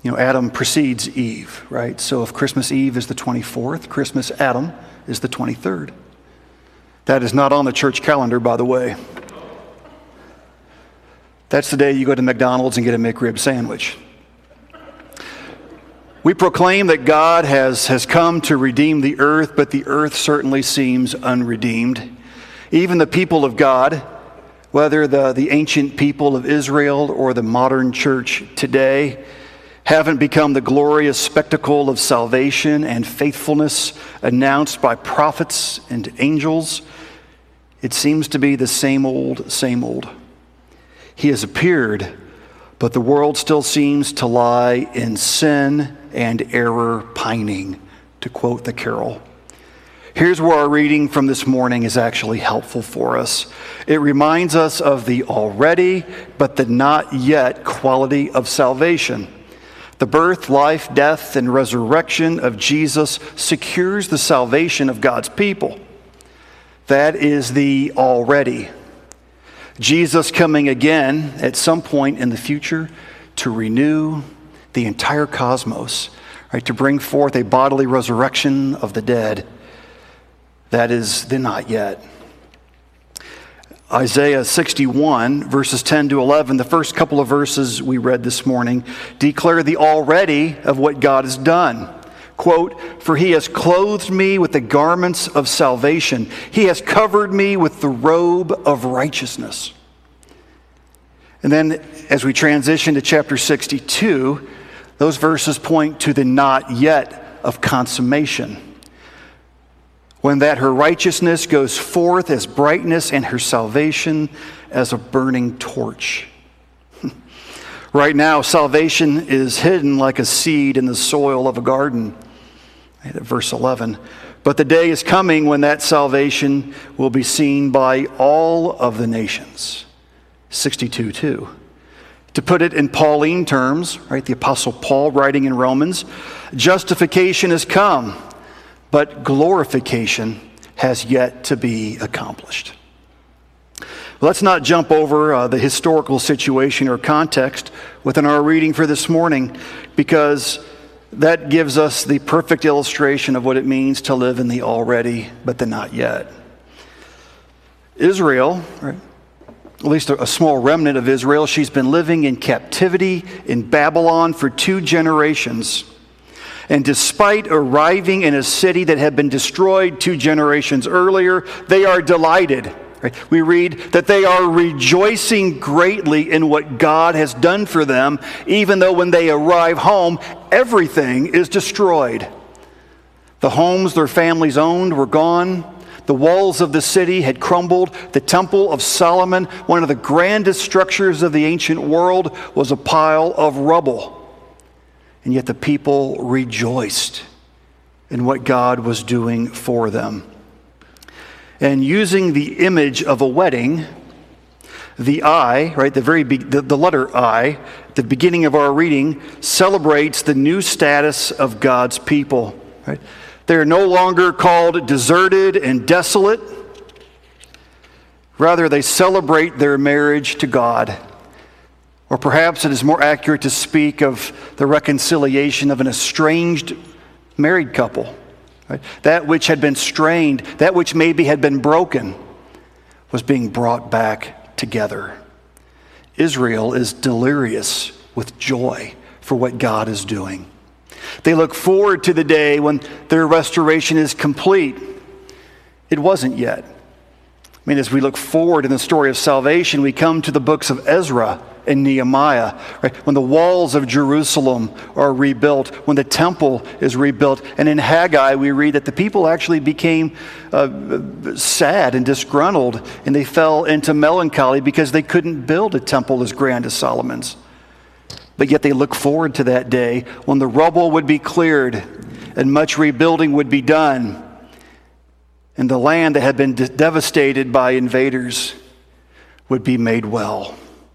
Adam precedes Eve, right? So if Christmas Eve is the 24th, Christmas Adam is the 23rd. That is not on the church calendar, by the way. That's the day you go to McDonald's and get a McRib sandwich. We proclaim that God has come to redeem the earth, but the earth certainly seems unredeemed. Even the people of God, whether the ancient people of Israel or the modern church today, haven't become the glorious spectacle of salvation and faithfulness announced by prophets and angels. It seems to be the same old, same old. He has appeared, but the world still seems to lie in sin and error pining, to quote the carol. Here's where our reading from this morning is actually helpful for us. It reminds us of the already, but the not yet quality of salvation. The birth, life, death, and resurrection of Jesus secures the salvation of God's people. That is the already. Jesus coming again at some point in the future to renew the entire cosmos, right? To bring forth a bodily resurrection of the dead. That is the not yet. Isaiah 61, verses 10 to 11, the first couple of verses we read this morning, declare the already of what God has done. Quote, "For he has clothed me with the garments of salvation. He has covered me with the robe of righteousness." And then as we transition to chapter 62, those verses point to the not yet of consummation. When that her righteousness goes forth as brightness and her salvation as a burning torch. Right now, salvation is hidden like a seed in the soil of a garden. Verse 11. But the day is coming when that salvation will be seen by all of the nations. 62:2. To put it in Pauline terms, right, the Apostle Paul writing in Romans, justification has come, but glorification has yet to be accomplished. Let's not jump over the historical situation or context within our reading for this morning, because that gives us the perfect illustration of what it means to live in the already, but the not yet. Israel, right, at least a small remnant of Israel, she's been living in captivity in Babylon for 2 generations. And despite arriving in a city that had been destroyed 2 generations earlier, they are delighted. Right? We read that they are rejoicing greatly in what God has done for them, even though when they arrive home, everything is destroyed. The homes their families owned were gone. The walls of the city had crumbled. The Temple of Solomon, one of the grandest structures of the ancient world, was a pile of rubble. And yet the people rejoiced in what God was doing for them. And using the image of a wedding, the I, right, the letter I, the beginning of our reading, celebrates the new status of God's people. Right? They are no longer called deserted and desolate. Rather, they celebrate their marriage to God. Or perhaps it is more accurate to speak of the reconciliation of an estranged married couple. Right? That which had been strained, that which maybe had been broken, was being brought back together. Israel is delirious with joy for what God is doing. They look forward to the day when their restoration is complete. It wasn't yet. I mean, as we look forward in the story of salvation, we come to the books of Ezra and Nehemiah, right? When the walls of Jerusalem are rebuilt, when the temple is rebuilt. And in Haggai, we read that the people actually became sad and disgruntled, and they fell into melancholy because they couldn't build a temple as grand as Solomon's. But yet they look forward to that day when the rubble would be cleared and much rebuilding would be done, and the land that had been devastated by invaders would be made well.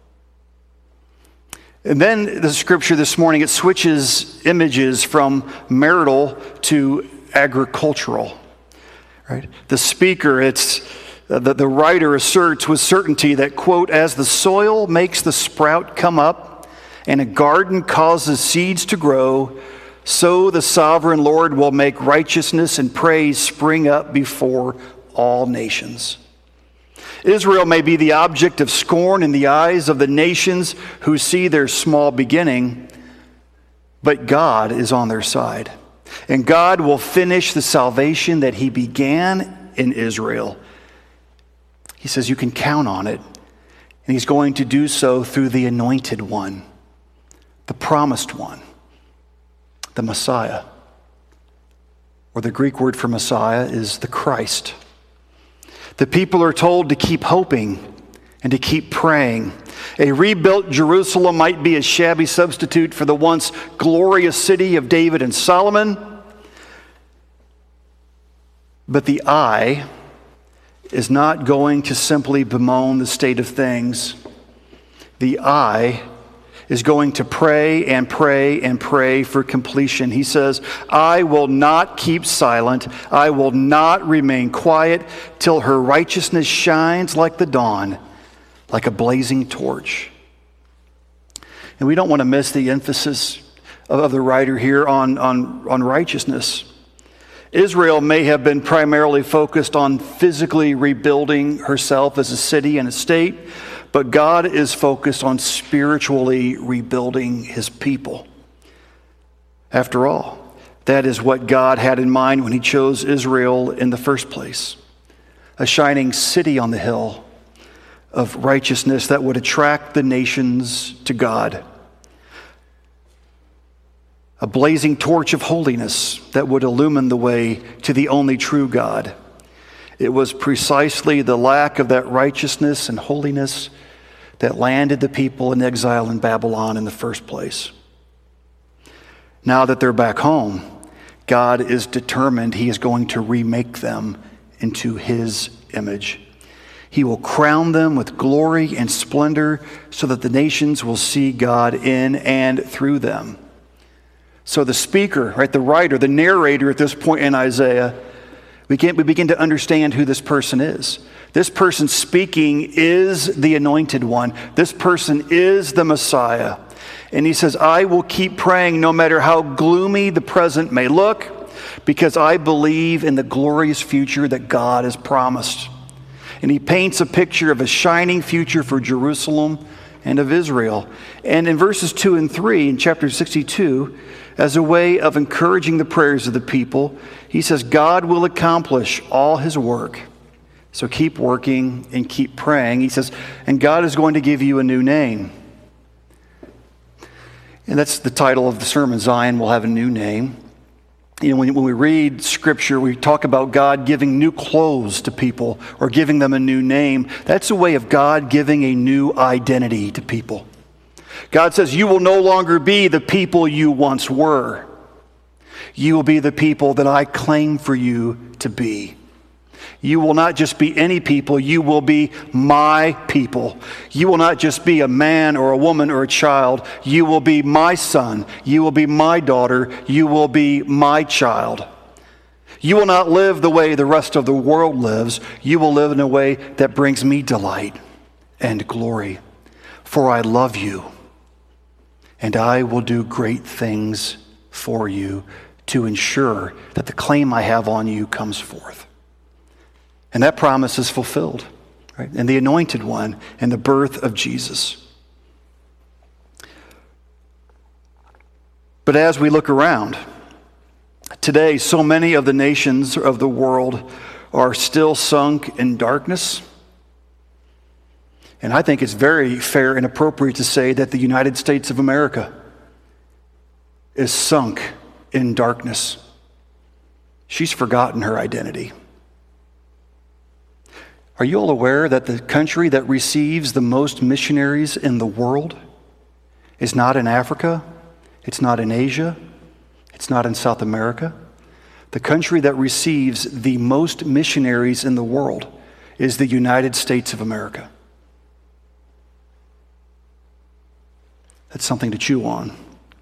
And then the scripture this morning, it switches images from marital to agricultural. Right? The speaker, the writer asserts with certainty that, quote, as the soil makes the sprout come up and a garden causes seeds to grow, so the sovereign Lord will make righteousness and praise spring up before all nations. Israel may be the object of scorn in the eyes of the nations who see their small beginning, but God is on their side. And God will finish the salvation that he began in Israel. He says you can count on it. And he's going to do so through the anointed one, the promised one, the Messiah. Or the Greek word for Messiah is the Christ. The people are told to keep hoping and to keep praying. A rebuilt Jerusalem might be a shabby substitute for the once glorious city of David and Solomon. But the eye is not going to simply bemoan the state of things. The eye is going to pray and pray and pray for completion. He says, I will not keep silent. I will not remain quiet till her righteousness shines like the dawn, like a blazing torch. And we don't want to miss the emphasis of the writer here on righteousness. Israel may have been primarily focused on physically rebuilding herself as a city and a state, but God is focused on spiritually rebuilding his people. After all, that is what God had in mind when he chose Israel in the first place. A shining city on the hill of righteousness that would attract the nations to God. A blazing torch of holiness that would illumine the way to the only true God. It was precisely the lack of that righteousness and holiness that landed the people in exile in Babylon in the first place. Now that they're back home, God is determined he is going to remake them into his image. He will crown them with glory and splendor so that the nations will see God in and through them. So the speaker, right, the writer, the narrator at this point in Isaiah, we begin to understand who this person is. This person speaking is the anointed one. This person is the Messiah. And he says, I will keep praying no matter how gloomy the present may look, because I believe in the glorious future that God has promised. And he paints a picture of a shining future for Jerusalem and of Israel. And in verses 2 and 3 in chapter 62, as a way of encouraging the prayers of the people, he says, God will accomplish all his work. So keep working and keep praying. He says, and God is going to give you a new name. And that's the title of the sermon, Zion will have a new name. You know, when we read Scripture, we talk about God giving new clothes to people or giving them a new name. That's a way of God giving a new identity to people. God says, you will no longer be the people you once were. You will be the people that I claim for you to be. You will not just be any people, you will be my people. You will not just be a man or a woman or a child. You will be my son. You will be my daughter. You will be my child. You will not live the way the rest of the world lives. You will live in a way that brings me delight and glory. For I love you, and I will do great things for you to ensure that the claim I have on you comes forth. And that promise is fulfilled, right? And the anointed one and the birth of Jesus. But as we look around, today so many of the nations of the world are still sunk in darkness. And I think it's very fair and appropriate to say that the United States of America is sunk in darkness. She's forgotten her identity. Are you all aware that the country that receives the most missionaries in the world is not in Africa, it's not in Asia, it's not in South America? The country that receives the most missionaries in the world is the United States of America. That's something to chew on.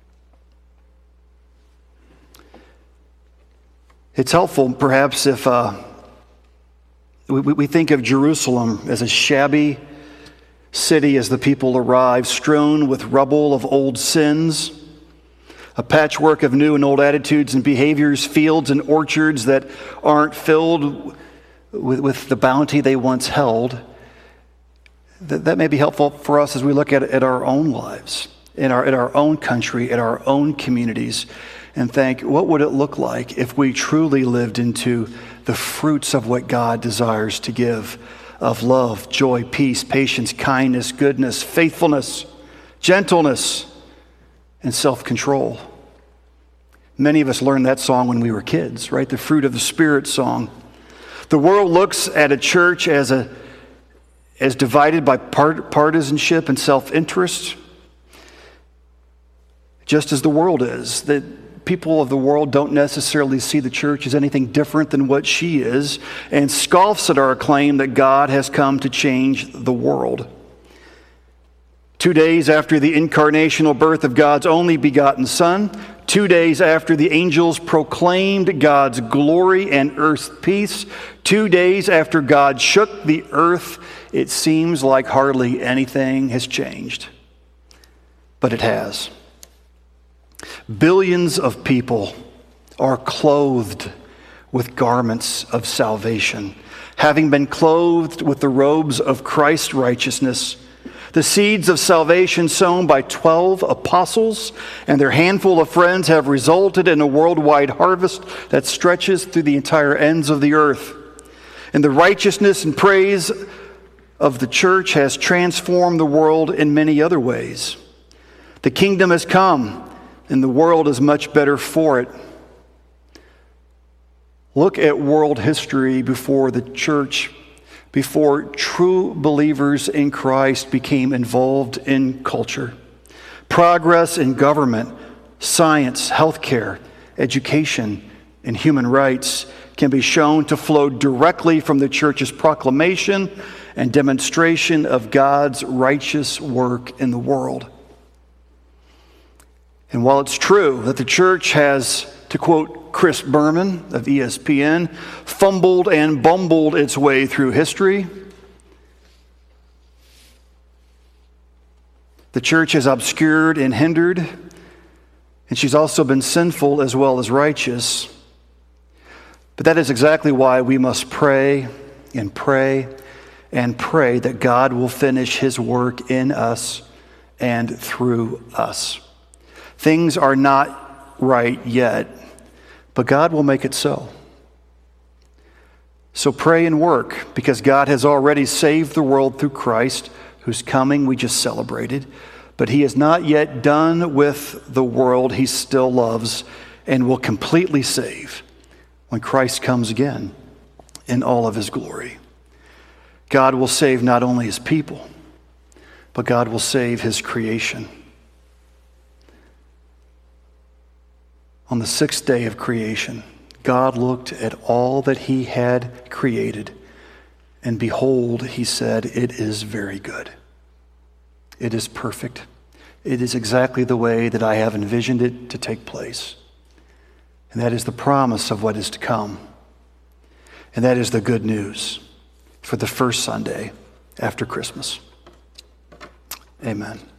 It's helpful, perhaps, if we think of Jerusalem as a shabby city as the people arrive, strewn with rubble of old sins, a patchwork of new and old attitudes and behaviors, fields and orchards that aren't filled with the bounty they once held. That may be helpful for us as we look at our own lives, in our own country, in our own communities, and think, what would it look like if we truly lived into the fruits of what God desires to give, of love, joy, peace, patience, kindness, goodness, faithfulness, gentleness, and self-control. Many of us learned that song when we were kids, right? The Fruit of the Spirit song. The world looks at a church as divided by partisanship and self-interest, just as the world is. That people of the world don't necessarily see the church as anything different than what she is, and scoffs at our claim that God has come to change the world. 2 days after the incarnational birth of God's only begotten Son, 2 days after the angels proclaimed God's glory and earth's peace, 2 days after God shook the earth, it seems like hardly anything has changed. But it has. Billions of people are clothed with garments of salvation, having been clothed with the robes of Christ's righteousness. The seeds of salvation sown by 12 apostles and their handful of friends have resulted in a worldwide harvest that stretches through the entire ends of the earth. And the righteousness and praise of the church has transformed the world in many other ways. The kingdom has come, and the world is much better for it. Look at world history before the church, before true believers in Christ became involved in culture. Progress in government, science, healthcare, education, and human rights can be shown to flow directly from the church's proclamation and demonstration of God's righteous work in the world. And while it's true that the church has, to quote Chris Berman of ESPN, fumbled and bumbled its way through history, the church has obscured and hindered, and she's also been sinful as well as righteous. But that is exactly why we must pray and pray and pray that God will finish his work in us and through us. Things are not right yet, but God will make it so. So pray and work, because God has already saved the world through Christ, whose coming we just celebrated. But he is not yet done with the world he still loves and will completely save when Christ comes again in all of his glory. God will save not only his people, but God will save his creation. On the sixth day of creation, God looked at all that he had created, and behold, he said, "It is very good. It is perfect. It is exactly the way that I have envisioned it to take place." And that is the promise of what is to come. And that is the good news for the first Sunday after Christmas. Amen.